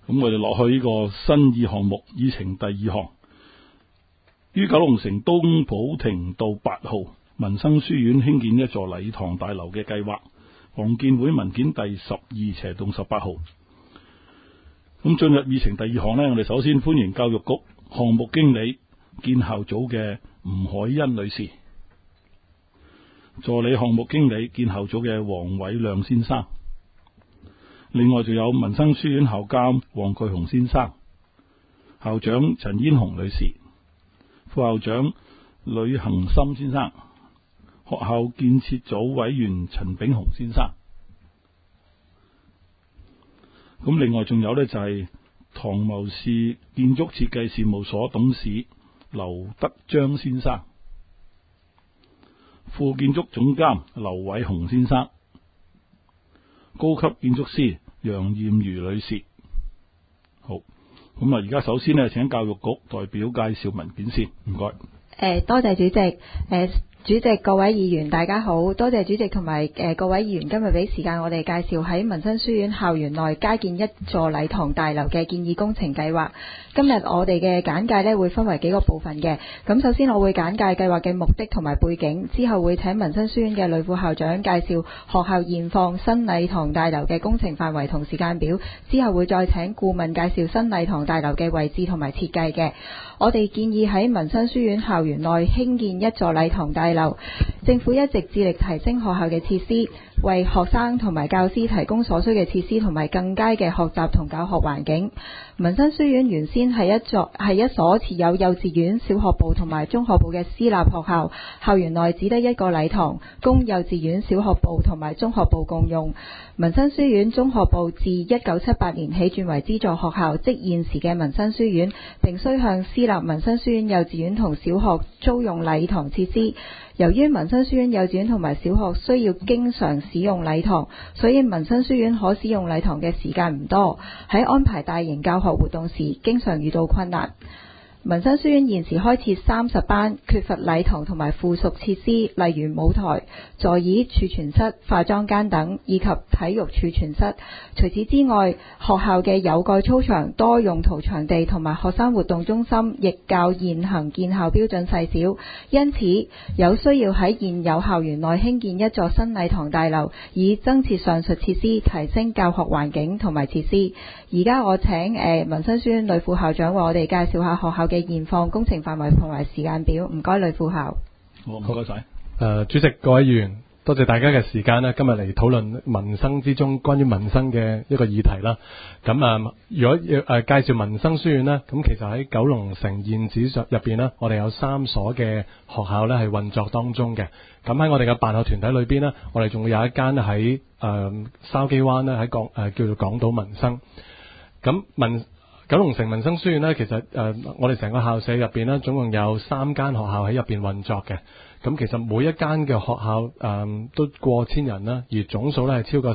咁我哋落去呢個新意項目議程第2項，於九龍城東普廷道8號民生書院興建一座禮堂大樓嘅計劃，房建會文件第12/18號。咁進入議程第2項呢，我哋首先歡迎教育局項目經理建校組嘅吳海欣女士，助理項目經理建校組嘅黃偉亮先生，另外仲有民生書院校監黃巨雄先生、校長陳嫣紅女士、副校長呂恒森先生、學校建設組委員陳炳雄先生。咁另外仲有呢，就係唐謀氏建築設計事務所董事劉德章先生、副建築總監劉偉雄先生、高級建築師楊艷如女士。好，咁而家首先呢，請教育局代表介紹文件先，唔該。 多謝主席。主席、各位議員大家好，多謝主席同埋各位議員今日俾時間我哋介紹喺民生書院校園內加建一座禮堂大樓嘅建議工程計劃。今日我哋嘅簡介呢會分為幾個部分嘅。咁首先我會簡介計劃嘅目的同埋背景，之後會請民生書院嘅呂副校長介紹學校現況、新禮堂大樓嘅工程範圍同時間表，之後會再請顧問介紹新禮堂大樓嘅位置同埋設計嘅。我哋建議喺民生書院校園內興建一座禮堂大樓。政府一直致力提升學校嘅設施，為學生同埋教師提供所需嘅設施同埋更佳嘅學習同教學環境。民生書院原先係一所設有幼稚園、小學部同埋中學部嘅私立學校，校園內只得一個禮堂，供幼稚園、小學部同埋中學部共用。民生書院中學部自1978年起轉為資助學校，即現時嘅民生書院，並須向私立民生書院幼稚園同小學租用禮堂設施。由於民生書院幼稚園同埋小學需要經常使用禮堂，所以民生書院可使用禮堂嘅時間唔多，喺安排大型教學活動時經常遇到困難。民生書院現時開設30班，缺乏禮堂同埋附屬設施，例如舞台、座椅、儲存室、化妝間等，以及體育儲存室。除此之外，學校嘅有蓋操場、多用途場地同埋學生活動中心亦較現行建校標準細小，因此有需要喺現有校園內興建一座新禮堂大樓，以增設上述設施，提升教學環境同埋設施。而家我請民生書院呂副校長為我哋介紹下學校嘅現況、工程範圍同埋時間表。唔該，呂副校。 好，唔該晒。 主席、各位議員，多謝大家嘅時間啦。今日嚟討論民生之中關於民生嘅一個議題啦。咁如果要介紹民生書院呢，咁其實喺九龍城現址上入邊呢，我哋有3所嘅學校呢係運作當中嘅。咁喺我哋嘅辦學團體裏邊呢，我哋仲會有一間喺筲箕灣呢，喺叫做港島民生。咁九龍城民生書院呢，其實我哋成個校舍入邊呢，總共有3間學校喺入邊運作嘅。咁其實每一間嘅學校都過千人啦，而總數呢係超過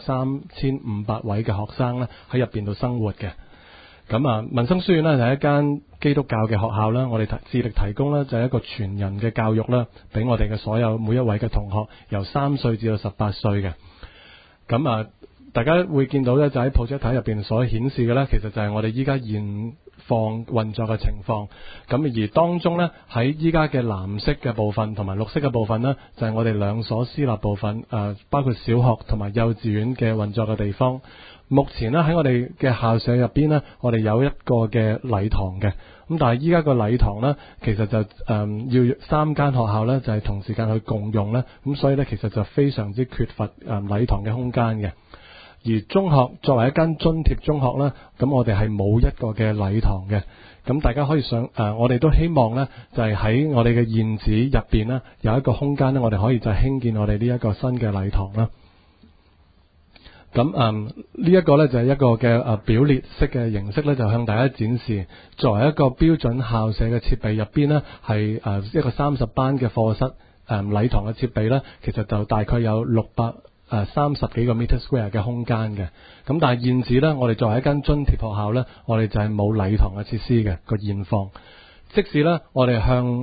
3500位嘅學生呢喺入邊度生活嘅。咁民生書院呢，就係一間基督教嘅學校啦，我哋致力提供呢，就係一個全人嘅教育啦，俾我哋嘅所有每一位嘅同學，由3歲至到18歲嘅。咁大家會見到咧，就喺 project 入邊所顯示嘅咧，其實就係我哋依家現況運作嘅情況。咁而當中咧，喺依家嘅藍色嘅部分同埋綠色嘅部分呢，就係我哋2所私立部分，包括小學同埋幼稚園嘅運作嘅地方。目前呢，喺我哋嘅校舍入邊呢，我哋有一個嘅禮堂嘅。咁但係依家個禮堂呢，其實就要3間學校呢，就係同時間去共用呢。咁所以呢，其實就非常之缺乏禮堂嘅空間嘅。而中學作為一間津貼中學呢，咁我哋係冇一個嘅禮堂嘅。咁大家可以想我哋都希望呢，就係喺我哋嘅現址入邊呢，有一個空間呢，我哋可以就興建我哋呢一個新嘅禮堂啦。咁呢一個呢，就係一個嘅表列式嘅形式呢，就向大家展示作為一個標準校舍嘅設備入邊呢，係一個30班嘅課室禮堂嘅設備呢，其實就大概有630幾個 meter square 嘅空間嘅。咁但係現址呢，我哋作為一間津貼學校呢，我哋就係冇禮堂嘅設施嘅個現況。即使呢，我哋向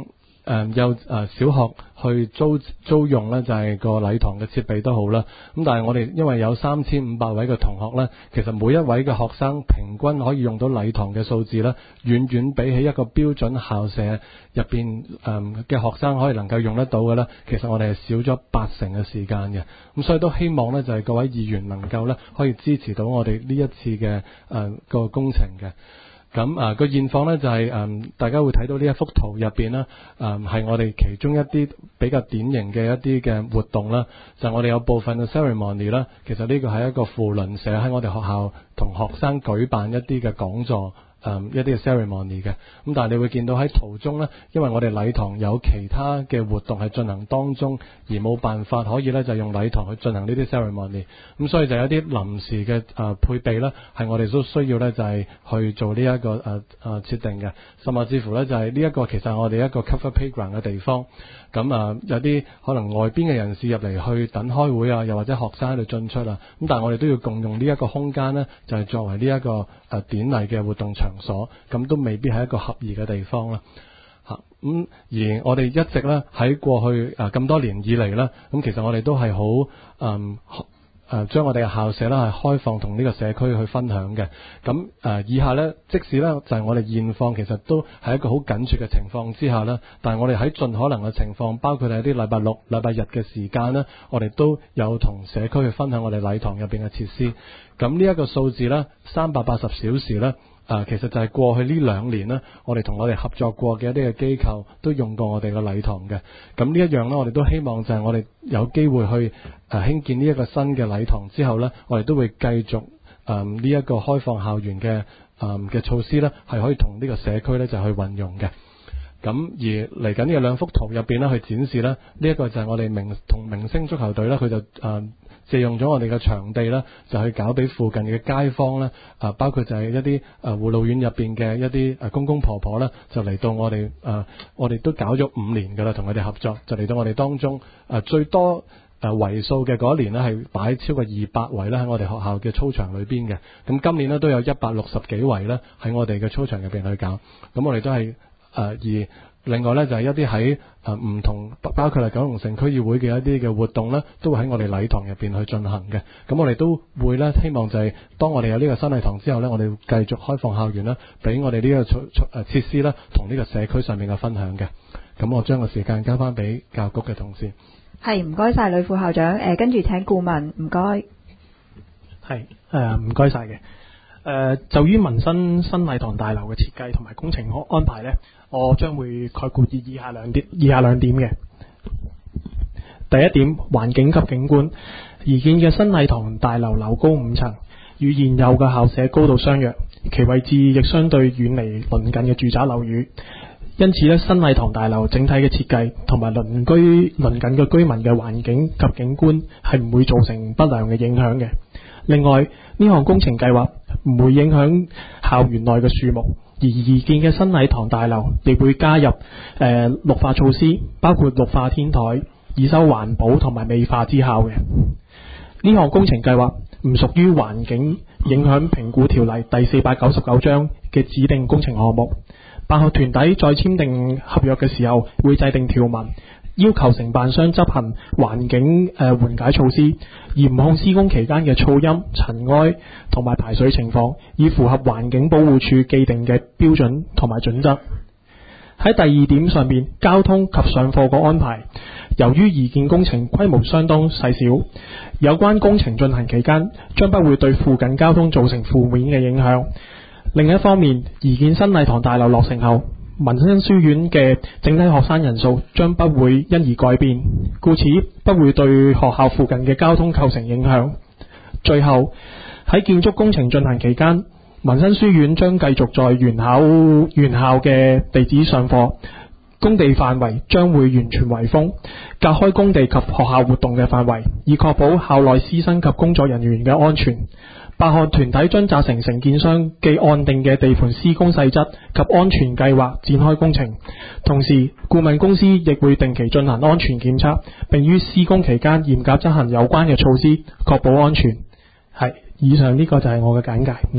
幼小學去租用呢，就係個禮堂嘅設備都好啦。咁但係我哋因為有3500位嘅同學呢，其實每一位嘅學生平均可以用到禮堂嘅數字呢，遠遠比起一個標準校舍入邊嘅學生可以能夠用得到嘅呢，其實我哋係少咗80%嘅時間嘅。咁所以都希望呢，就係各位議員能夠呢，可以支持到我哋呢一次嘅個工程嘅。咁個現況呢，就係大家會睇到呢一幅圖入邊啦，係我哋其中一啲比較典型嘅一啲嘅活動啦。就我哋有部分嘅 ceremony 啦，其實呢個係一個扶輪社喺我哋學校同學生舉辦一啲嘅講座。一啲嘅 ceremony 嘅，咁但係你會見到喺途中呢，因為我哋禮堂有其他嘅活動係進行當中，而冇辦法可以呢就用禮堂去進行呢啲 ceremony，咁所以就有啲臨時嘅配備呢，係我哋都需要呢就係去做呢一個設定嘅，甚至乎呢就係呢一個其實係我哋一個 cover playground 嘅地方。咁有啲可能外邊嘅人士入嚟去等開會啊，又或者學生喺度進出啊，咁但係我哋都要共用呢一個空間呢，就係作為呢一個典禮嘅活動場所，咁都未必係一個合宜嘅地方啦。而我哋一直呢喺過去咁多年以嚟呢，咁其實我哋都係好將我哋嘅校舍呢係開放同呢個社區去分享嘅。咁以下呢，即使呢就係我哋現況其實都係一個好緊絀嘅情況之下呢，但係我哋喺盡可能嘅情況，包括係啲禮拜六、禮拜日嘅時間呢，我哋都有同社區去分享我哋禮堂入邊嘅設施。咁呢一個數字呢，380小時呢，其實就係過去呢2年呢，我哋同我哋合作過嘅一啲嘅機構都用過我哋嘅禮堂嘅。咁呢一樣呢，我哋都希望就係我哋有機會去興建呢一個新嘅禮堂之後呢，我哋都會繼續呢一個開放校園嘅措施呢，係可以同呢個社區呢就去運用嘅。咁而嚟緊呢兩幅圖入邊呢，去展示呢，呢一個就係我哋同明星足球隊呢，佢就借用咗我哋嘅場地呢，就去搞俾附近嘅街坊呢，包括就係一啲護老院入邊嘅一啲公公婆婆呢，就嚟到我哋都搞咗5年噶啦，同佢哋合作，就嚟到我哋當中最多為數嘅嗰一年呢，係擺超過200位呢喺我哋學校嘅操場裏邊嘅。咁今年呢，都有160幾位呢喺我哋嘅操場入邊去搞。咁我哋都係而另外呢，就係一啲喺唔同包括係九龍城區議會嘅一啲嘅活動呢，都會喺我哋禮堂入邊去進行嘅。咁我哋都會呢，希望就係當我哋有呢個新禮堂之後呢，我哋會繼續開放校園啦，俾我哋呢個設施啦，同呢個社區上面嘅分享嘅。咁我將個時間交翻俾教育局嘅同事。 係，唔該晒呂副校長。跟住請顧問，唔該。 係，唔該晒嘅。就於民生新禮堂大樓嘅設計同埋工程安排呢，我將會概括以下兩點嘅。第一點，環境及景觀。擬建嘅新禮堂大樓樓高5層，與現有嘅校舍高度相若，其位置亦相對遠離鄰近嘅住宅樓宇。因此呢，新禮堂大樓整體嘅設計同埋鄰近嘅居民嘅環境及景觀係唔會造成不良嘅影響嘅。另外，呢項工程計劃唔會影響校園內嘅樹木，而擬建嘅新禮堂大樓亦會加入綠化措施，包括綠化天台，以收環保同埋美化之效嘅。呢項工程計劃唔屬於環境影響評估條例第499章嘅指定工程項目。辦學團體在簽訂合約嘅時候，會制定條文，要求承辦商執行環境緩解措施，嚴控施工期間嘅噪音、塵埃同埋排水情況，以符合環境保護署既定嘅標準同埋準則。喺第二點上面，交通及上課嘅安排，由於擬建工程規模相當細小，有關工程進行期間將不會對附近交通造成負面嘅影響。另一方面，擬建新禮堂大樓落成後，民生書院嘅整體學生人數將不會因而改變，故此不會對學校附近嘅交通構成影響。最後，喺建築工程進行期間，民生書院將繼續在原校嘅地址上課，工地範圍將會完全圍封，隔開工地及學校活動嘅範圍，以確保校內師生及工作人員嘅安全。辦學團體將責成承建商既按定嘅地盤施工細則及安全計劃展開工程，同時顧問公司亦會定期進行安全檢測，並於施工期間嚴格執行有關嘅措施，確保安全。係，以上呢個就係我嘅簡介，唔該。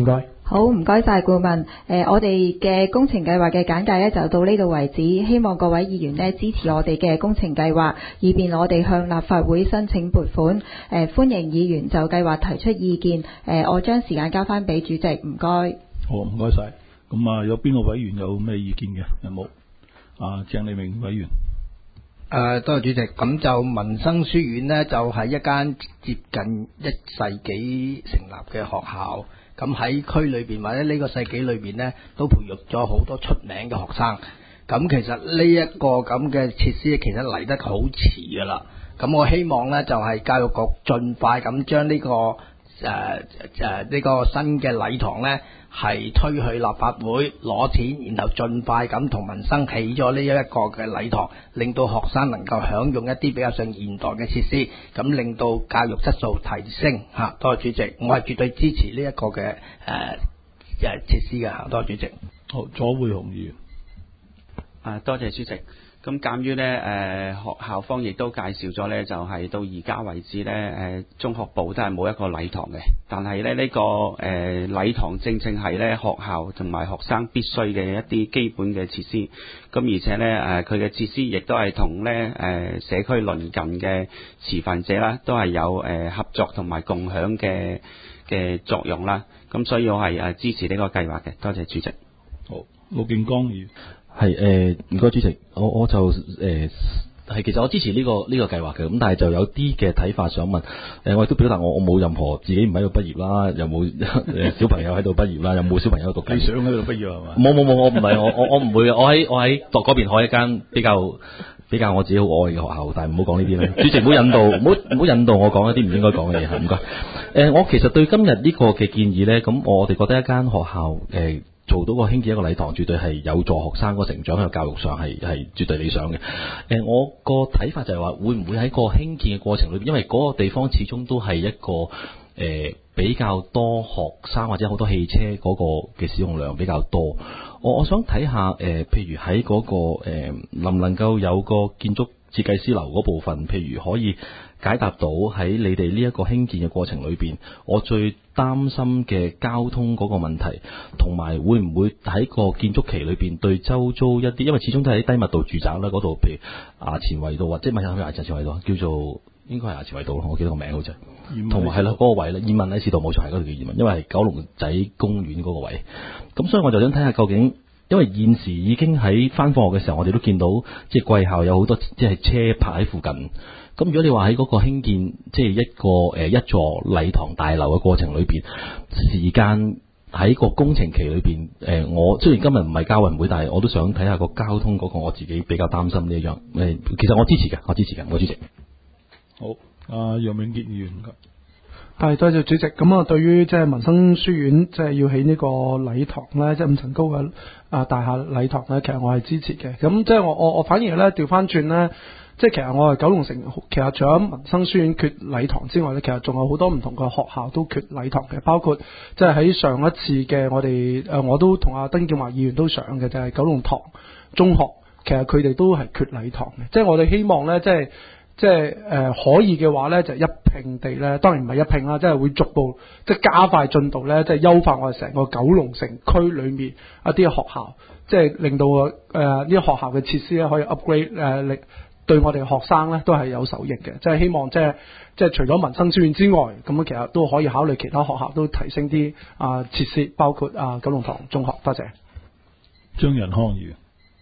好，唔該晒顧問。我哋嘅工程計劃嘅簡介呢就到呢度為止，希望各位議員呢支持我哋嘅工程計劃，以便我哋向立法會申請撥款。歡迎議員就計劃提出意見。我將時間交翻俾主席，唔該。 好，唔該晒。咁啊，有邊個委員有咩意見嘅？有冇？鄭利明委員。 多謝主席。咁就民生書院呢，就係一間接近1世紀成立嘅學校。咁喺區裏邊或者呢個世紀裏邊呢，都培育咗好多出名嘅學生。咁其實呢一個咁嘅設施其實嚟得好遲噶啦。咁我希望呢，就係教育局盡快咁將呢個呢個新嘅禮堂呢，係推去立法會攞錢，然後盡快咁同民生起咗呢一個嘅禮堂，令到學生能夠享用一啲比較上現代嘅設施，咁令到教育質素提升嚇。多謝主席，我係絕對支持呢一個嘅設施嘅嚇。多謝主席。 好，左會雄議員。 多謝主席。咁鑑於呢學校方亦都介紹咗呢，就係到而家為止呢，中學部都係冇一個禮堂嘅。但係呢個禮堂正係呢學校同埋學生必須嘅一啲基本嘅設施。咁而且呢，佢嘅設施亦都係同呢社區鄰近嘅持份者啦，都係有合作同埋共享嘅作用啦。咁所以我係支持呢個計劃嘅。多謝主席。 好，陸敬剛議員。 係唔該主席，我就其實我支持呢個計劃嘅，咁但係就有啲嘅睇法想問。我亦都表達我冇任何自己唔喺度畢業啦，又冇小朋友喺度畢業啦，又冇小朋友讀緊。 你想喺度畢業係嘛？ 冇，我唔係我唔會，我喺度嗰邊開一間比較我自己好愛嘅學校，但係唔好講呢啲咧。主席唔好引導我講一啲唔應該講嘅嘢，唔該。我其實對今日呢個嘅建議咧，咁我哋覺得一間學校做到個興建一個禮堂，絕對係有助學生個成長喺個教育上係絕對理想嘅。我個睇法就係話，會唔會喺個興建嘅過程裏邊，因為嗰個地方始終都係一個比較多學生或者好多汽車嗰個嘅使用量比較多。我想睇下譬如喺嗰個能唔能夠有個建築設計師樓嗰部分，譬如可以解答到喺你哋呢一個興建嘅過程裏邊，我最擔心嘅交通嗰個問題，同埋會唔會喺個建築期裏邊對周遭一啲，因為始終都係啲低密度住宅啦，嗰度譬如衙前圍道或者唔係衙前圍道，叫做應該係衙前圍道咯，我記得個名好似，同埋係啦嗰個位咧，燕文禮士道冇錯，係嗰度叫燕文，因為係九龍仔公園嗰個位。咁所以我就想睇下究竟，因為現時已經喺翻課嘅時候，我哋都見到即係貴校有好多即係車泊喺附近。咁如果你話喺嗰個興建即係一個一座禮堂大樓嘅過程裏邊，時間喺個工程期裏邊，我雖然今日唔係交運會，但係我都想睇下個交通嗰個，我自己比較擔心呢一樣。其實我支持嘅，我主席。 好，楊永傑議員。 係，多謝主席。咁啊，對於即係民生書院即係要起呢個禮堂咧，即係5層高嘅大廈禮堂咧，其實我係支持嘅。咁即係我反而咧調翻轉咧。即係其實我係九龍城，其實除咗民生書院缺禮堂之外咧，其實仲有好多唔同嘅學校都缺禮堂嘅，包括即係喺上一次嘅我哋我都同阿曾建華議員都上嘅，就係九龍塘中學，其實佢哋都係缺禮堂嘅。即係我哋希望咧，即係可以嘅話咧，就一併地咧，當然唔係一併啦，即係會逐步即係加快進度咧，即係優化我哋成個九龍城區裏面一啲學校，即係令到呢啲學校嘅設施咧可以 upgrade 對我哋學生咧都係有受益嘅，即係希望即係除咗民生書院之外，咁其實都可以考慮其他學校都提升啲設施，包括九龍塘中學。多謝。 張仁康議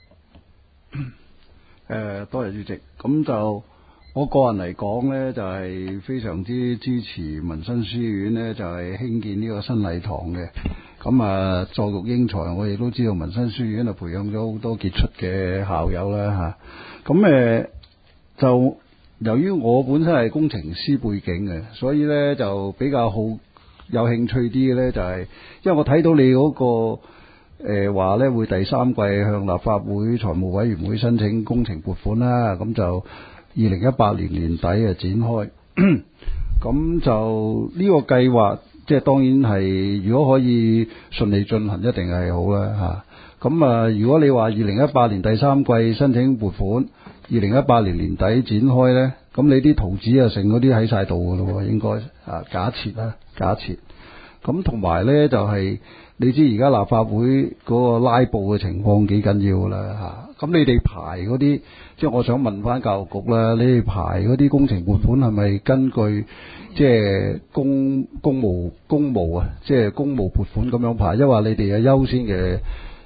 員。多謝主席。咁就我個人嚟講呢，就係非常之支持民生書院呢，就係興建呢個新禮堂嘅。咁作育英才，我亦都知道民生書院培養咗好多傑出嘅校友啦嚇。咁就由於我本身係工程師背景嘅，所以呢就比較有興趣啲嘅呢，就係因為我睇到你嗰個話呢會第3季向立法會財務委員會申請工程撥款啦，咁就2018年年底展開。咁就呢個計劃即係當然係如果可以順利進行，一定係好啦嚇。咁如果你話2018年第3季申請撥款，2018年年底展開呢，咁你啲圖紙成嗰啲喺晒度噶咯，應該假設啦，假設。 咁同埋咧就係、你知而家立法會嗰個拉布嘅情況幾緊要啦嚇。咁你哋排嗰啲，即係我想問翻教育局啦，你哋排嗰啲工程撥款係咪根據即係公務啊，即係公務撥款咁樣排，因為你哋係優先嘅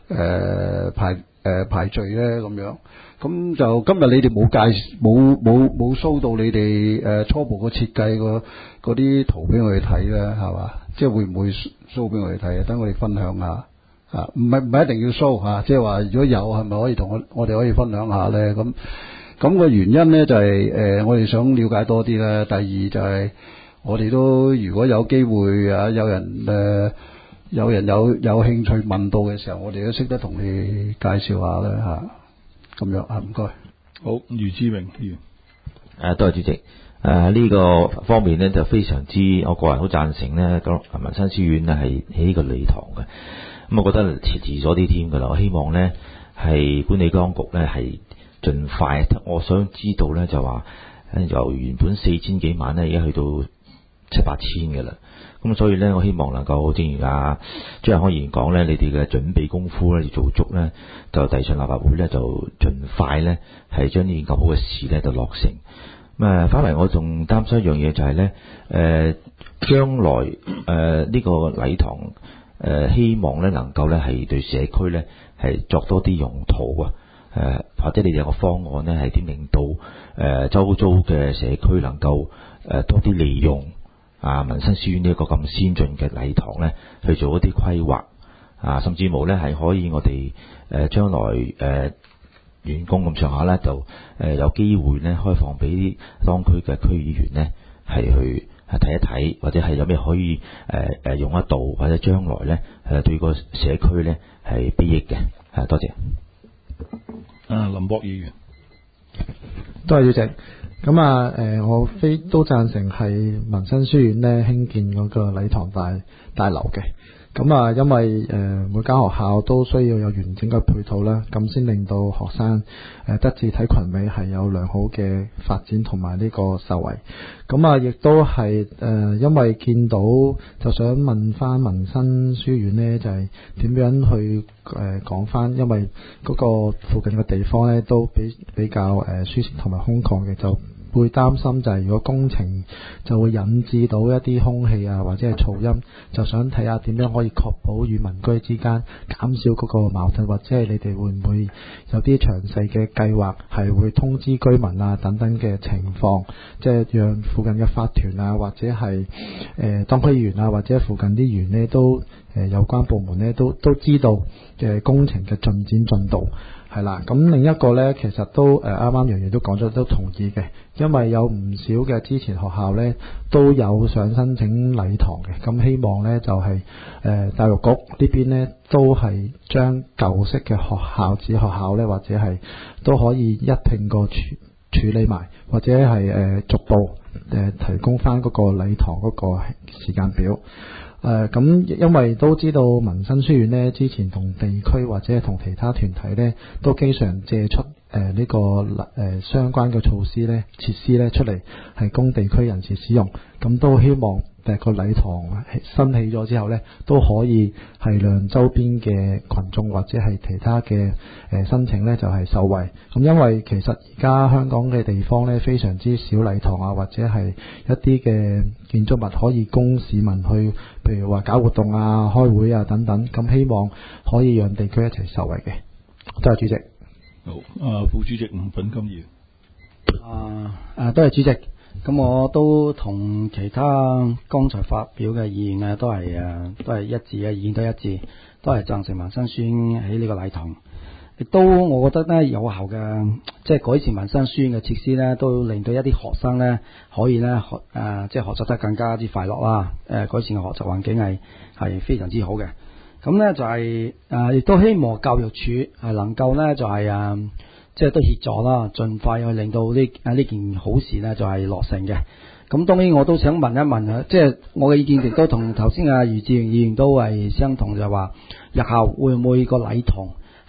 排序咧咁樣？咁就今日你哋冇 show 到你哋初步個設計嗰啲圖俾我哋睇咧，係嘛？即係會唔會 show 俾我哋睇啊？等我哋分享下啊！唔係一定要 show 嚇，即係話如果有係咪可以同我哋可以分享下咧？咁個原因咧就係我哋想了解多啲啦。第二就係我哋都如果有機會啊，有人有興趣問到嘅時候，我哋都識得同你介紹下啦嚇。咁樣啊，唔該。 好，余志榮議員。 多謝主席。呢個方面呢，就非常之，我個人好贊成呢咁民生書院呢係起呢個禮堂嘅。咁我覺得遲咗啲添㗎啦。我希望呢係管理當局呢係盡快。我想知道呢就話由原本4000幾萬呢，而家去到7、8千㗎啦。咁所以呢，我希望能夠正如張日康議員講呢，你哋嘅準備功夫呢要做足呢，就遞上立法會呢，就盡快呢係將呢件咁好嘅事呢就落成。反為我仲擔心一樣嘢就係呢，將來呢個禮堂希望呢能夠呢係對社區呢係作多啲用途啊，或者你哋有個方案呢係點令到周遭嘅社區能夠多啲利用民生書院呢一個咁先進嘅禮堂呢去做一啲規劃甚至乎呢係可以我哋將來員工咁上下呢，就有機會呢開放俾當區嘅區議員呢係去睇一睇，或者係有咩可以用得到，或者將來呢對個社區呢係裨益嘅。多謝。 林博議員。 多謝主席。咁我都贊成係民生書院呢興建嗰個禮堂大樓嘅。咁因為每間學校都需要有完整嘅配套啦，咁先令到學生德智體群美係有良好嘅發展同埋呢個受惠。咁亦都係因為見到就想問翻民生書院呢，就係點樣去講翻，因為嗰個附近嘅地方呢都比較舒適同埋空曠嘅，就會擔心就係如果工程就會引致到一啲空氣或者係噪音，就想睇下點樣可以確保與民居之間減少嗰個矛盾，或者係你哋會唔會有啲詳細嘅計劃係會通知居民等等嘅情況，即係讓附近嘅法團或者係當區議員或者附近啲議員呢都有關部門呢都知道嘅工程嘅進展進度。係啦，咁另一個呢，其實都啱啱楊議員都講咗，都同意嘅，因為有唔少嘅之前學校呢都有想申請禮堂嘅，咁希望呢就係教育局呢邊呢都係將舊式嘅子學校呢，或者係都可以一併個處理埋，或者係逐步提供翻嗰個禮堂嗰個時間表。咁因為都知道民生書院呢，之前同地區或者同其他團體呢，都經常借出呢個相關嘅措施呢、設施呢出嚟，係供地區人士使用。咁都希望個禮堂新起咗之後呢，都可以係讓周邊嘅群眾或者係其他嘅申請呢，就係受惠。咁因為其實而家香港嘅地方呢，非常之少禮堂或者係一啲嘅建築物可以供市民去，譬如話搞活動開會等等。咁希望可以讓地區一齊受惠嘅。多謝主席。 好，副主席吳品金議員。 多謝主席。咁我都同其他剛才發表嘅議員都係一致嘅，意見都一致，都係贊成民生書院喺呢個禮堂。亦都我覺得呢，有效嘅，即係改善民生書院嘅設施呢，都令到一啲學生呢可以呢即係學習得更加之快樂啦。改善嘅學習環境係非常之好嘅。咁呢就係亦都希望教育署係能夠呢就係即係都協助啦，盡快去令到呢件好事呢就係落成嘅。咁當然我都想問一問即係我嘅意見亦都同頭先余志榮議員都係相同，就係話日後會唔會個禮堂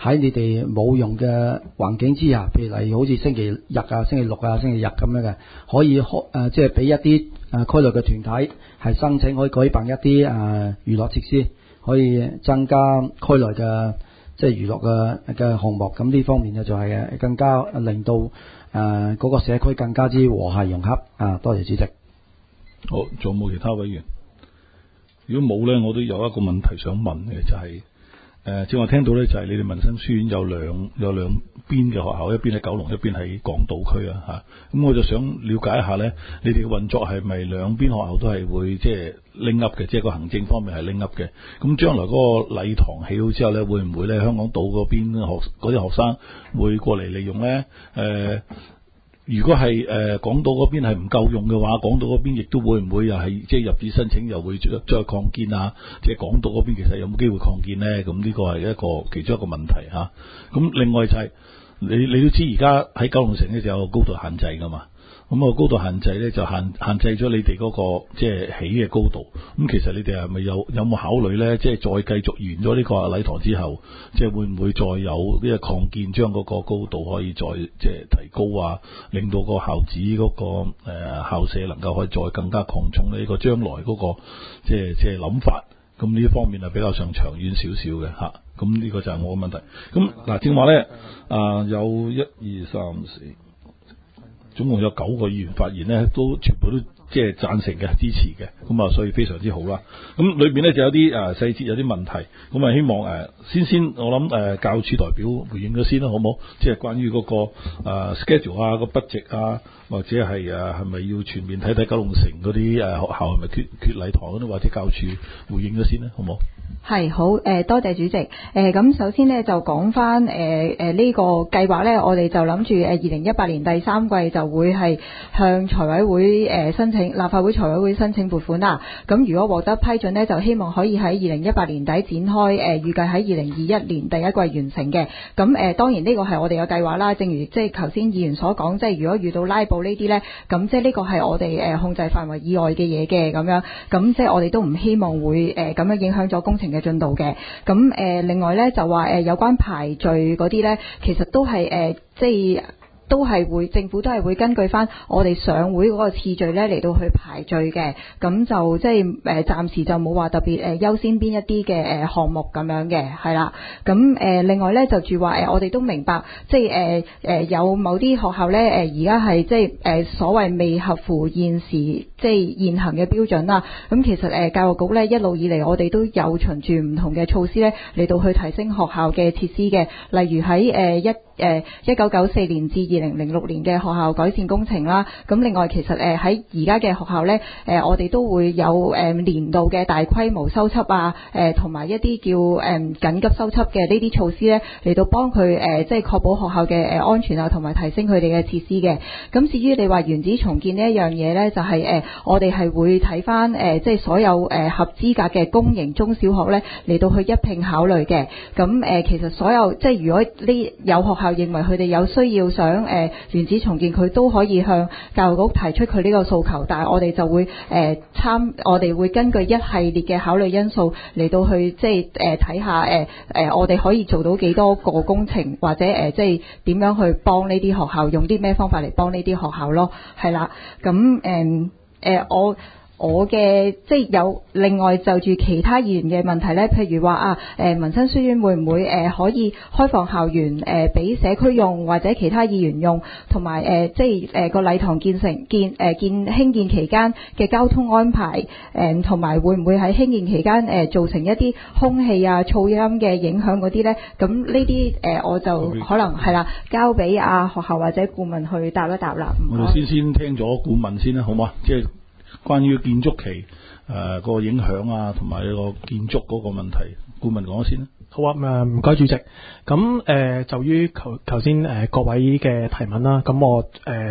喺你哋冇用嘅環境之下，譬如例如好似星期日啊、星期六啊、星期日咁樣嘅，可以即係俾一啲區內嘅團體係申請可以舉辦一啲娛樂設施，可以增加區內嘅即係娛樂嘅項目。咁呢方面呢，就係更加令到嗰個社區更加之和諧融洽。多謝主席。 好，仲有冇其他委員？如果冇呢，我都有一個問題想問嘅，就係正話聽到呢，就係你哋民生書院有兩邊嘅學校，一邊喺九龍，一邊喺港島區啊嚇。咁我就想了解一下呢，你哋嘅運作係咪兩邊學校都係會即係拎 up 嘅，即係個行政方面係拎 up 嘅？咁將來嗰個禮堂起好之後呢，會唔會呢香港島嗰邊嗰啲學生會過嚟利用呢？如果係港島嗰邊係唔夠用嘅話，港島嗰邊亦都會唔會又係即係入紙申請又會再擴建啊？即係港島嗰邊其實有冇機會擴建呢？咁呢個係其中一個問題嚇。咁另外就係你都知而家喺九龍城咧就有高度限制噶嘛。咁高度限制咧就限制咗你哋嗰個即係起嘅高度。咁其實你哋係咪有冇考慮咧？即係再繼續完咗呢個禮堂之後，即係會唔會再有呢個擴建，將嗰個高度可以再即係提高啊，令到個校址嗰個校舍能夠可以再更加擴充呢個將來嗰個即係諗法。咁呢一方面係比較上長遠少少嘅嚇。咁呢個就係我嘅問題。咁嗱，正話咧有1、2、3、4。總共有9個議員發言呢，都全部都即係贊成嘅、支持嘅，咁所以非常之好啦。咁裏邊呢就有啲細節有啲問題，咁希望先我諗教處代表回應咗先啦，好唔好？即係關於嗰個schedule 啊、個 budget 啊，或者係係咪要全面睇九龍城嗰啲學校係咪缺禮堂嗰啲，或者教處回應咗先啦，好唔好？ 係好，多謝主席。咁首先呢，就講翻呢個計劃呢，我哋就諗住2018年第3季就會係向財委會申請，立法會財委會申請撥款啦。咁如果獲得批准呢，就希望可以喺2018年底展開，預計喺2021年第一季完成嘅。咁當然呢個係我哋嘅計劃啦。正如即係頭先議員所講，即係如果遇到拉布呢啲呢，咁即係呢個係我哋控制範圍以外嘅嘢嘅咁樣。咁即係我哋都唔希望會咁樣影響咗工程嘅進度嘅。咁另外咧就話有關排序嗰啲咧，其實都係即係都係會政府都係會根據翻我哋上會嗰個次序咧嚟到去排序嘅。咁就即係暫時就冇話特別優先邊一啲嘅項目咁樣嘅，係啦。咁另外咧就住話我哋都明白，即係有某啲學校咧而家係即係所謂未合乎現時即係現行嘅標準啦。咁其實教育局咧一路以嚟我哋都有循住唔同嘅措施咧嚟到去提升學校嘅設施嘅，例如喺1994年至2006年嘅學校改善工程啦。咁另外其實喺而家嘅學校咧我哋都會有年度嘅大規模修葺啊，同埋一啲叫緊急修葺嘅呢啲措施咧嚟到幫佢即係確保學校嘅安全啊，同埋提升佢哋嘅設施嘅。咁至於你話原址重建呢一樣嘢咧，就係我哋係會睇翻即係所有合資格嘅公營中小學咧嚟到去一併考慮嘅。咁其實所有即係如果呢有學校認為佢哋有需要想原址重建，佢都可以向教育局提出佢呢個訴求，但係我哋就會我哋會根據一系列嘅考慮因素嚟到去即係睇下我哋可以做到幾多個工程，或者即係點樣去幫呢啲學校，用啲咩方法嚟幫呢啲學校咯，係啦。咁我嘅即係有另外就住其他議員嘅問題咧，譬如話民生書院會唔會可以開放校園俾社區用，或者其他議員用，同埋即係個禮堂興建期間嘅交通安排，同埋會唔會喺興建期間造成一啲空氣啊、噪音嘅影響嗰啲咧？咁呢啲我就可能係啦，交俾學校或者顧問去答一答啦。 我哋先聽咗顧問先啦，好嘛？即係關於建築期個影響啊，同埋個建築嗰個問題，顧問講先啦。 好啊，唔該主席。咁就於頭先各位嘅提問啦，咁我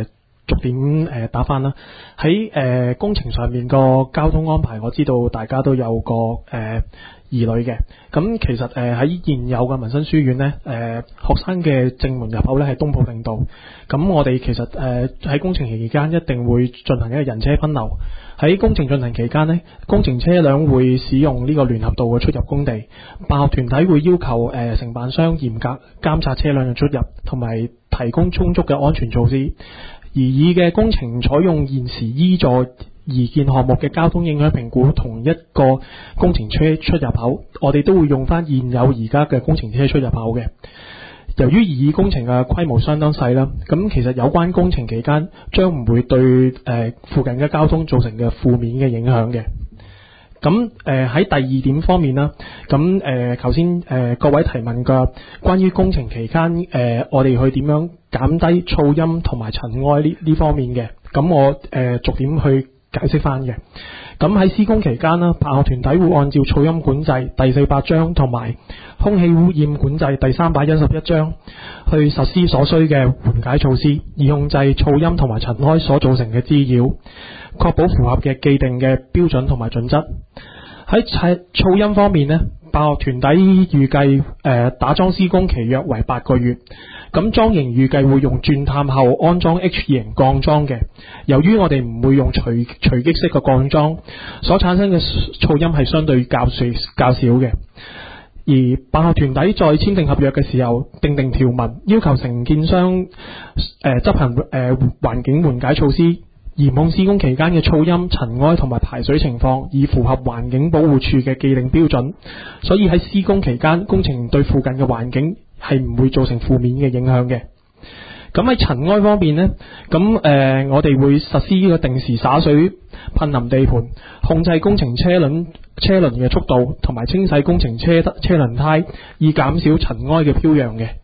逐點打返啦。喺工程上面個交通安排，我知道大家都有個疑慮嘅。咁其實喺現有嘅民生書院呢，學生嘅正門入口呢係東圃定道。咁我哋其實喺工程期間一定會進行一個人車分流。喺工程進行期間呢，工程車輛會使用呢個聯合道嘅出入工地。辦學團體會要求承辦商嚴格監察車輛嘅出入，同埋提供充足嘅安全措施。而擬嘅工程採用現時依座擬建項目嘅交通影響評估同一個工程車出入口，我哋都會用翻現有而家嘅工程車出入口嘅。由於擬議工程嘅規模相當細啦，咁其實有關工程期間將唔會對附近嘅交通造成嘅負面嘅影響嘅。咁喺第二點方面啦，咁頭先各位提問嘅關於工程期間我哋去點樣減低噪音同埋塵埃呢方面嘅，咁我逐點去解釋翻嘅。咁喺施工期間啦，辦學團體會按照噪音管制第400章同埋空氣污染管制第311章去實施所需嘅緩解措施，以控制噪音同埋塵埃所造成嘅滋擾，確保符合嘅既定嘅標準同埋準則。喺噪音方面呢，辦學團體預計打樁施工期約為8個月。咁樁型預計會用鑽探後安裝 H 型鋼樁嘅。由於我哋唔會用隨擊式嘅鋼樁，所產生嘅噪音係相對較少嘅。而辦學團體在簽訂合約嘅時候，訂定條文要求承建商執行環境緩解措施，嚴控施工期間嘅噪音、塵埃同埋排水情況，以符合環境保護署嘅既定標準。所以喺施工期間，工程對附近嘅環境係唔會造成負面嘅影響嘅。咁喺塵埃方面呢，咁我哋會實施呢個定時灑水、噴淋地盤，控制工程車輪嘅速度，同埋清洗工程車輪胎，以減少塵埃嘅飄揚嘅。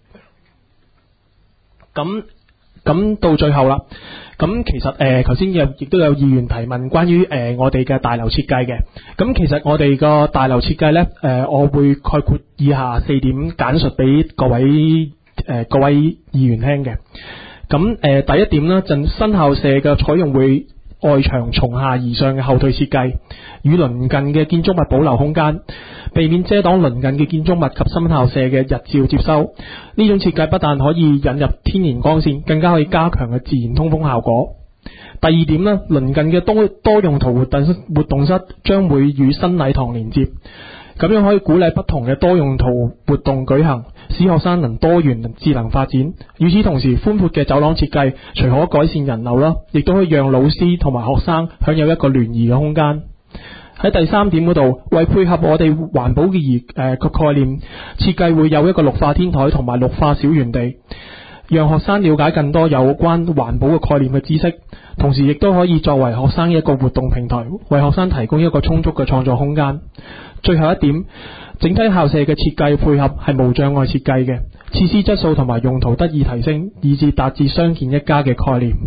咁到最後啦，咁其實頭先亦都有議員提問關於我哋嘅大樓設計嘅。咁其實我哋個大樓設計呢，我會概括以下4點簡述俾各位議員聽嘅。咁第一點啦，新校舍嘅採用會外牆從下而上嘅後退設計，與鄰近嘅建築物保留空間，避免遮擋鄰近嘅建築物及新校舍嘅日照接收。呢種設計不但可以引入天然光線，更加可以加強嘅自然通風效果。第二點呢，鄰近嘅多用途活動室將會與新禮堂連接，咁樣可以鼓勵不同嘅多用途活動舉行，使學生能多元智能發展。與此同時，寬闊嘅走廊設計除可改善人流啦，亦都可以讓老師同埋學生享有一個聯誼嘅空間。喺第3點嗰度，為配合我哋環保嘅概念，設計會有一個綠化天台同埋綠化小園地，讓學生了解更多有關環保嘅概念嘅知識，同時亦都可以作為學生一個活動平台，為學生提供一個充足嘅創作空間。最後一點，整體校舍嘅設計配合係無障礙設計嘅，設施質素同埋用途得以提升，以至達至相建一家嘅概念。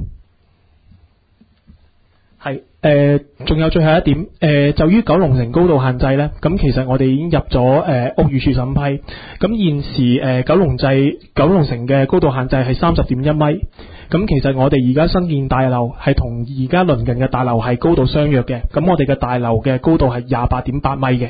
仲有最後一點，就於九龍城高度限制呢，咁其實我哋已經入咗屋宇署審批。咁現時九龍城嘅高度限制係30.1米。咁其實我哋而家新建大樓係同而家鄰近嘅大樓係高度相若嘅。咁我哋嘅大樓嘅高度係28.8米嘅。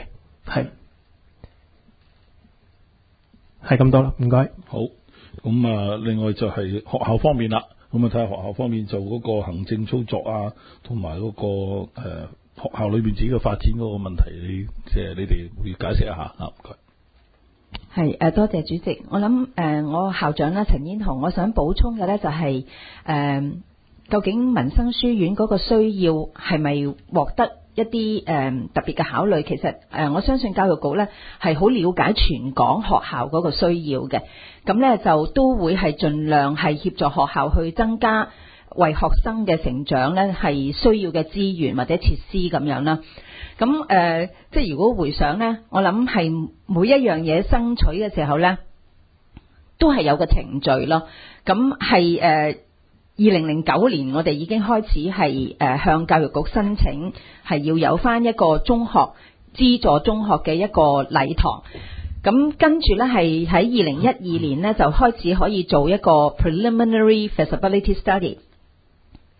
係咁多啦，唔該。 好，咁啊，另外就係學校方面啦。咁啊，睇下學校方面做嗰個行政操作啊，同埋嗰個學校裏邊自己嘅發展嗰個問題，你哋會解釋一下啊？唔該。 係多謝主席。我諗我校長啦陳嫣紅，我想補充嘅咧就係究竟民生書院嗰個需要係咪獲得一啲特別嘅考慮？其實我相信教育局咧係好了解全港學校嗰個需要嘅，咁咧就都會係盡量係協助學校去增加為學生嘅成長咧係需要嘅資源或者設施咁樣啦。咁即係如果回想咧，我諗係每一樣嘢爭取嘅時候咧，都係有個程序咯。咁係2009年我哋已經開始係向教育局申請係要有翻一個中學資助中學嘅一個禮堂。咁跟住咧係喺2012年咧就開始可以做一個 preliminary feasibility study。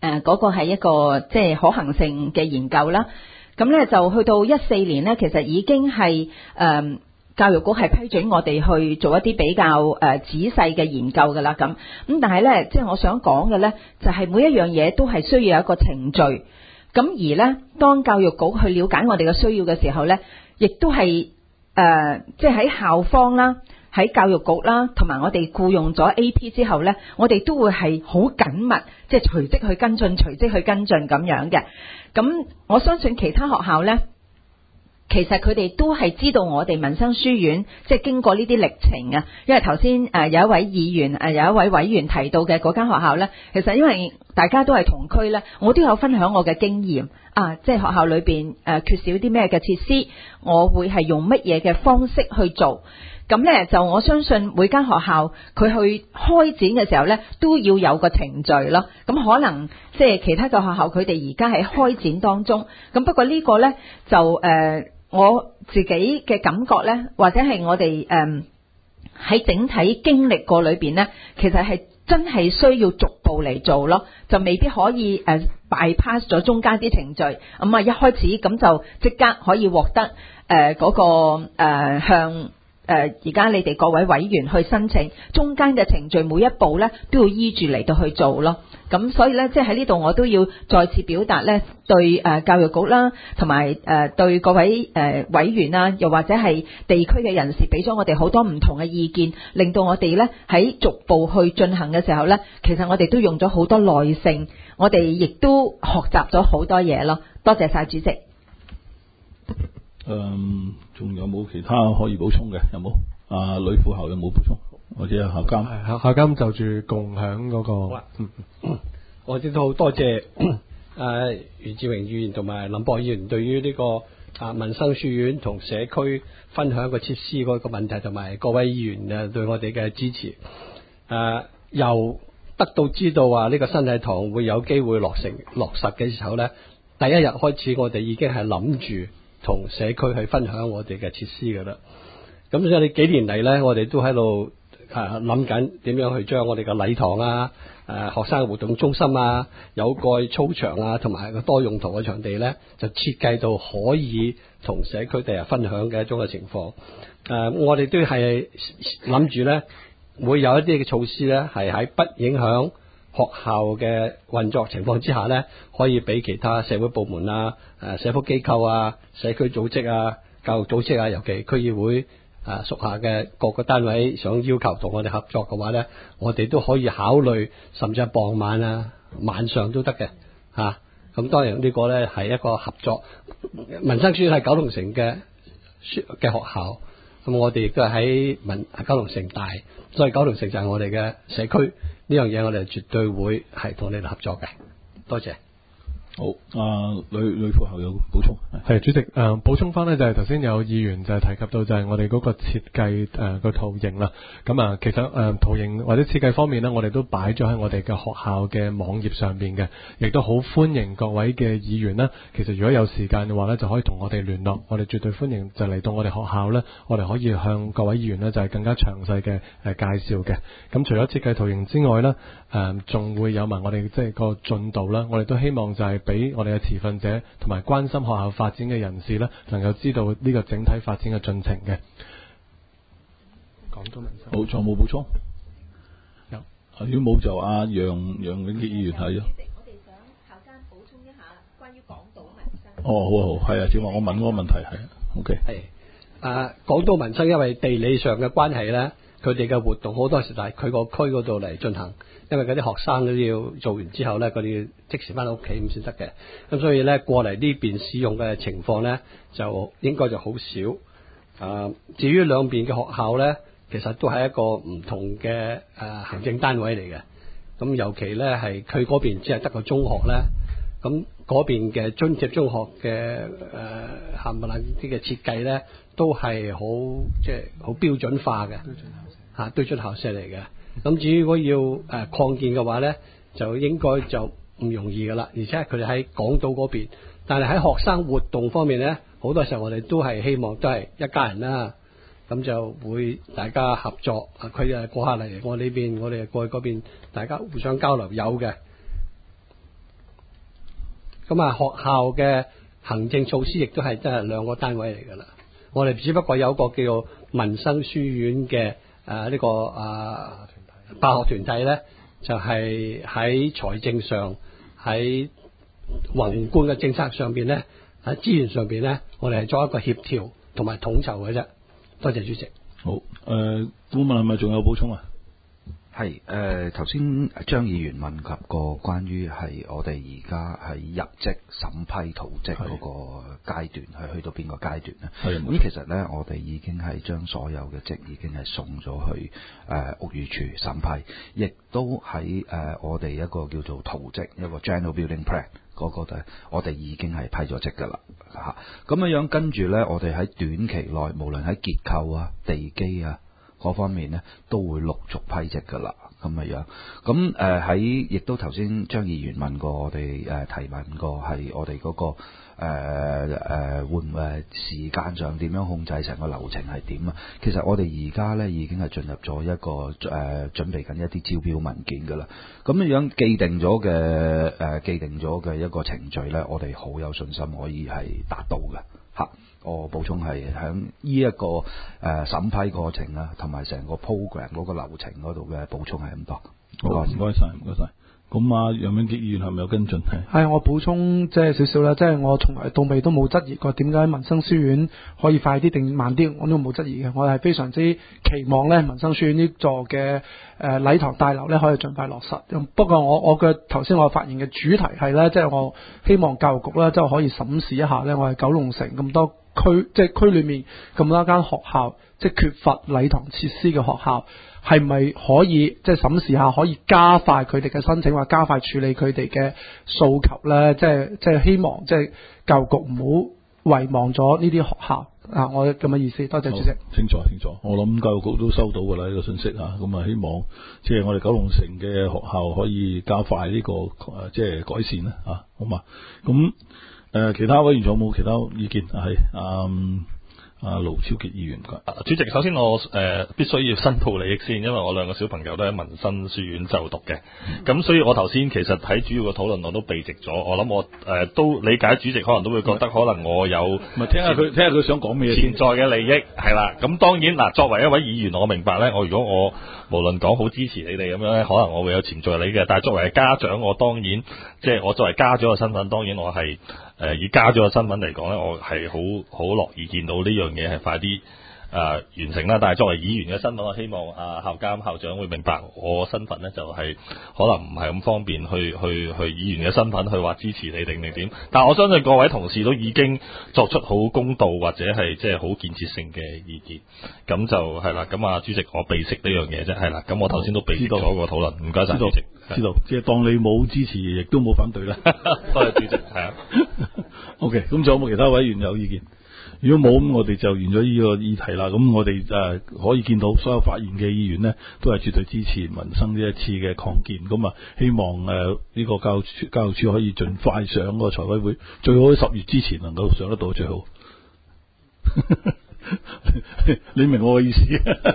嗰個係一個即係可行性嘅研究啦。咁咧就去到14年咧，其實已經係教育局係批准我哋去做一啲比較仔細嘅研究㗎啦。咁但係咧，即係我想講嘅咧，就係每一樣嘢都係需要有一個程序。咁而咧，當教育局去了解我哋嘅需要嘅時候咧，亦都係即係喺校方啦，喺教育局啦，同埋我哋僱用咗 AP 之後咧，我哋都會係好緊密，即係隨即去跟進咁樣嘅。咁我相信其他學校咧，其實佢哋都係知道我哋民生書院即係經過呢啲歷程啊。因為頭先有一位議員有一位委員提到嘅嗰間學校咧，其實因為大家都係同區咧，我都有分享我嘅經驗即係學校裏邊缺少啲咩嘅設施，我會係用乜嘢嘅方式去做。咁咧就我相信每間學校佢去開展嘅時候咧，都要有個程序咯。咁可能即係其他嘅學校佢哋而家喺開展當中。咁不過呢個咧就我自己嘅感覺咧，或者係我哋喺整體經歷過裏邊咧，其實係真係需要逐步嚟做咯，就未必可以bypass 咗中間啲程序。咁一開始咁就即刻可以獲得嗰個向而家你哋各位委員去申請，中間嘅程序每一步咧都要依住嚟到去做咯。咁所以咧，即係喺呢度我都要再次表達咧，對教育局啦，同埋對各位委員啦，又或者係地區嘅人士，俾咗我哋好多唔同嘅意見，令到我哋咧喺逐步去進行嘅時候咧，其實我哋都用咗好多耐性，我哋亦都學習咗好多嘢咯。多謝晒主席。 仲有冇其他可以補充嘅？有冇？呂副校有冇補充？或者校監？ 校監就住共享嗰個。 我哋都好多謝袁志榮議員同埋林博議員對於呢個民生書院同社區分享個設施嗰個問題，同埋各位議員對我哋嘅支持。由得到知道話呢個新禮堂會有機會落實嘅時候呢，第一日開始我哋已經係諗住同社區去分享我哋嘅設施噶啦。咁所以你幾年嚟呢，我哋都喺度諗緊點樣去將我哋嘅禮堂學生活動中心有蓋操場同埋個多用途嘅場地呢，就設計到可以同社區第日分享嘅一種嘅情況。我哋都係諗住呢，會有一啲嘅措施呢，係喺不影響學校嘅運作情況之下呢，可以俾其他社會部門社福機構社區組織教育組織尤其區議會屬下嘅各個單位想要求同我哋合作嘅話呢，我哋都可以考慮，甚至係傍晚晚上都得嘅咁當然呢個呢係一個合作。民生書院係九龍城嘅學校，咁我哋亦都係喺九龍城大，所以九龍城就係我哋嘅社區。呢樣嘢我哋絕對會係同你哋合作嘅。多謝。 好，呂副校有補充。 係主席，補充翻呢就係頭先有議員就係提及到就係我哋嗰個設計個圖形啦。咁其實圖形或者設計方面呢，我哋都擺咗喺我哋嘅學校嘅網頁上邊嘅，亦都好歡迎各位嘅議員呢。其實如果有時間嘅話呢，就可以同我哋聯絡，我哋絕對歡迎就嚟到我哋學校呢，我哋可以向各位議員呢，就係更加詳細嘅介紹嘅。咁除咗設計圖形之外呢，仲會有埋我哋即係個進度啦。我哋都希望就係俾我哋嘅持份者同埋關心學校發展嘅人士呢，能夠知道呢個整體發展嘅進程嘅。講到民生， 好，仲有冇補充？ 有。 如果冇就楊永傑議員係咯。 我哋想校監補充一下關於港島民生。 好，係正話我問嗰個問題係 OK。 係港島民生，因為地理上嘅關係呢，佢哋嘅活動好多時喺佢個區嗰度嚟進行。因為嗰啲學生都要做完之後呢，佢哋要即時翻到屋企咁先得嘅，咁所以呢，過嚟呢邊使用嘅情況呢，就應該就好少。至於兩邊嘅學校呢，其實都係一個唔同嘅行政單位嚟嘅。咁尤其呢，係佢嗰邊只係得個中學呢，咁嗰邊嘅津貼中學嘅冚唪唥啲嘅設計呢，都係好即係好標準化嘅標準校舍嚟嘅。咁至於如果要擴建嘅話呢，就應該就唔容易噶啦，而且佢哋喺港島嗰邊，但係喺學生活動方面呢，好多時候我哋都係希望都係一家人啦，咁就會大家合作，佢哋過下嚟我呢邊，我哋過去嗰邊，大家互相交流有嘅。 咁啊，學校嘅行政措施亦都係真係兩個單位嚟㗎啦。我哋只不過有一個叫做民生書院嘅呢個辦學團體咧，就係喺財政上、喺宏觀嘅政策上邊咧、喺資源上邊咧，我哋係作一個協調同埋統籌嘅啫。多謝主席。 好，顧問係咪仲有補充啊？ 係頭先張議員問及過關於係我哋而家係入職審批圖則嗰個階段係去到邊個階段咧？咁其實咧，我哋已經係將所有嘅則已經係送咗去屋宇署審批，亦都喺我哋一個叫做圖則一個 General Building Plan 嗰個咧，我哋已經係批咗則㗎啦嚇。咁樣跟住咧，我哋喺短期內，無論喺結構啊、地基啊嗰方面咧，都會陸續批則㗎啦，咁樣。咁喺亦都頭先張議員問過我哋提問過係我哋嗰個會唔會時間上點樣控制成個流程係點啊？其實我哋而家咧已經係進入咗一個準備緊一啲招標文件㗎啦。咁樣既定咗嘅一個程序咧，我哋好有信心可以係達到嘅嚇。我補充係喺呢一個審批過程啊，同埋成個 program 嗰個流程嗰度嘅補充係咁多。 好，唔該晒，唔該晒。咁啊，楊永傑議員係咪有跟進？ 係我補充即係少少啦，即係我從來到尾都冇質疑過點解民生書院可以快啲定慢啲，我都冇質疑嘅。我係非常之期望咧民生書院呢座嘅禮堂大樓咧可以盡快落實。不過我嘅頭先我發言嘅主題係咧，即係我希望教育局咧即係可以審視一下咧，我哋九龍城咁多區，即係區裏面咁多間學校，即係缺乏禮堂設施嘅學校，係咪可以即係審視下，可以加快佢哋嘅申請，或加快處理佢哋嘅訴求咧？即係希望即係教育局唔好遺忘咗呢啲學校啊！我咁嘅意思。多謝主席。 清楚。我諗教育局都收到㗎啦呢個信息啊，咁啊希望即係我哋九龍城嘅學校可以加快呢個即係改善啦啊，好嘛？咁其他委員仲有冇其他意見？係盧超傑議員。 主席，首先我必須要申報利益先，因為我兩個小朋友都喺民生書院就讀嘅，咁所以我頭先其實喺主要嘅討論我都避席咗。我諗我都理解主席可能都會覺得可能我有聽下佢想講咩潛在嘅利益係啦。咁當然嗱，作為一位議員，我明白咧，如果我無論講好支持你哋咁樣咧，可能我會有潛在利益嘅。但係作為家長，我當然即係我作為家長嘅身份，當然我係以家長嘅身份嚟講咧，我係好樂意見到呢樣嘢係快啲完成啦。但係作為議員嘅身份，我希望校監校長會明白我身份咧，就係可能唔係咁方便去議員嘅身份去話支持你定點。但係我相信各位同事都已經作出好公道或者係即係好建設性嘅意見，咁就係啦。咁主席，我避席呢樣嘢啫，係啦。咁我頭先都避席咗個討論，唔該晒主席。 知道，即係當你冇支持，亦都冇反對啦。 多謝主席，係啊。 OK， 咁仲有冇其他委員有意見？如果冇，咁我哋就完咗呢個議題啦。咁我哋可以見到所有發言嘅議員呢，都係絕對支持民生呢一次嘅擴建。咁啊，希望呢個教育署可以盡快上個財委會，最好喺10月之前能夠上得到最好。你明我嘅意思？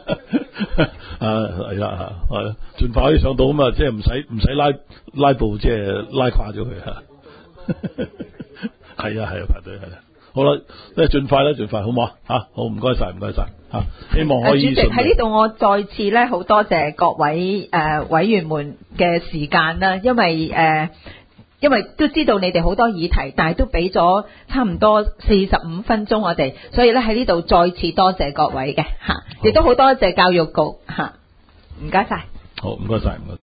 係啦，盡快可以上到咁啊，即係唔使拉布，即係拉垮咗佢嚇。係啊，排隊係啦。好啦，盡快好嘛嚇？好，唔該晒嚇。希望可以。主席喺呢度，我再次咧好多謝各位委員們嘅時間啦，因為都知道你哋好多議題，但係都俾咗差唔多45分鐘我哋，所以咧喺呢度再次多謝各位嘅嚇，亦都好多謝教育局嚇，唔該晒。 好，唔該晒。